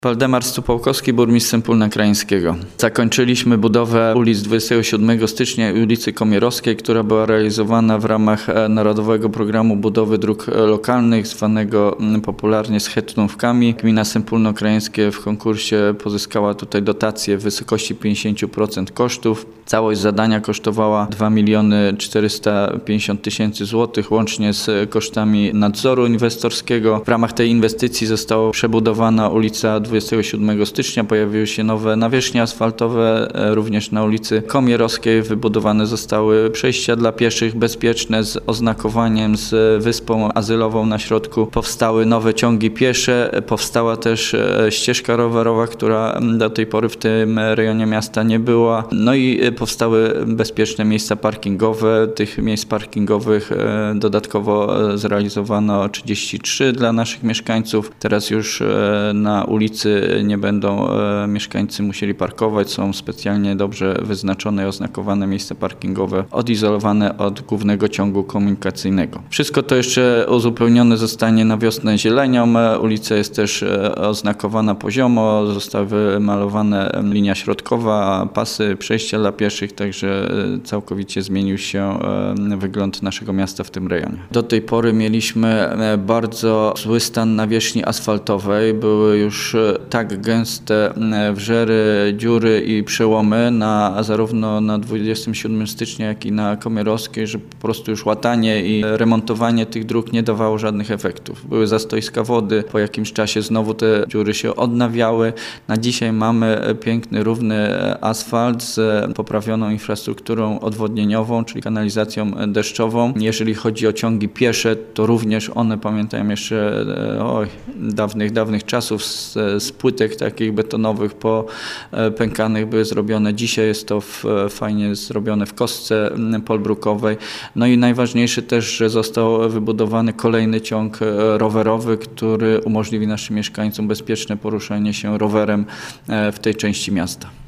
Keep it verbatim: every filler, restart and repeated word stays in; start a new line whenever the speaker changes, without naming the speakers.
Waldemar Stupałkowski, burmistrz Sępólna Krajeńskiego. Zakończyliśmy budowę ulic dwudziestego siódmego stycznia i ulicy Komierowskiej, która była realizowana w ramach Narodowego Programu Budowy Dróg Lokalnych, zwanego popularnie schetynówkami. Gmina Sępólno-Krajeńskie w konkursie pozyskała tutaj dotację w wysokości pięćdziesiąt procent kosztów. Całość zadania kosztowała dwa miliony czterysta pięćdziesiąt tysięcy złotych, łącznie z kosztami nadzoru inwestorskiego. W ramach tej inwestycji została przebudowana ulica dwudziestego siódmego stycznia, pojawiły się nowe nawierzchnie asfaltowe, również na ulicy Komierowskiej wybudowane zostały przejścia dla pieszych bezpieczne z oznakowaniem, z wyspą azylową na środku. Powstały nowe ciągi piesze, powstała też ścieżka rowerowa, która do tej pory w tym rejonie miasta nie była. No i powstały bezpieczne miejsca parkingowe. Tych miejsc parkingowych dodatkowo zrealizowano trzydzieści trzy dla naszych mieszkańców. Teraz już na ulicy nie będą mieszkańcy musieli parkować. Są specjalnie dobrze wyznaczone i oznakowane miejsca parkingowe, odizolowane od głównego ciągu komunikacyjnego. Wszystko to jeszcze uzupełnione zostanie na wiosnę zielenią. Ulica jest też oznakowana poziomo, została wymalowana linia środkowa, pasy przejścia dla pieszych, także całkowicie zmienił się wygląd naszego miasta w tym rejonie. Do tej pory mieliśmy bardzo zły stan nawierzchni asfaltowej. Były już tak gęste wrzery, dziury i przełomy na, zarówno na dwudziestego siódmego stycznia, jak i na Komierowskiej, że po prostu już łatanie i remontowanie tych dróg nie dawało żadnych efektów. Były zastoiska wody, po jakimś czasie znowu te dziury się odnawiały. Na dzisiaj mamy piękny, równy asfalt z poprawioną infrastrukturą odwodnieniową, czyli kanalizacją deszczową. Jeżeli chodzi o ciągi piesze, to również one pamiętają jeszcze oj, dawnych, dawnych czasów z, z płytek takich betonowych popękanych były zrobione. Dzisiaj jest to w, fajnie zrobione w kostce polbrukowej. No i najważniejsze też, że został wybudowany kolejny ciąg rowerowy, który umożliwi naszym mieszkańcom bezpieczne poruszanie się rowerem w tej części miasta.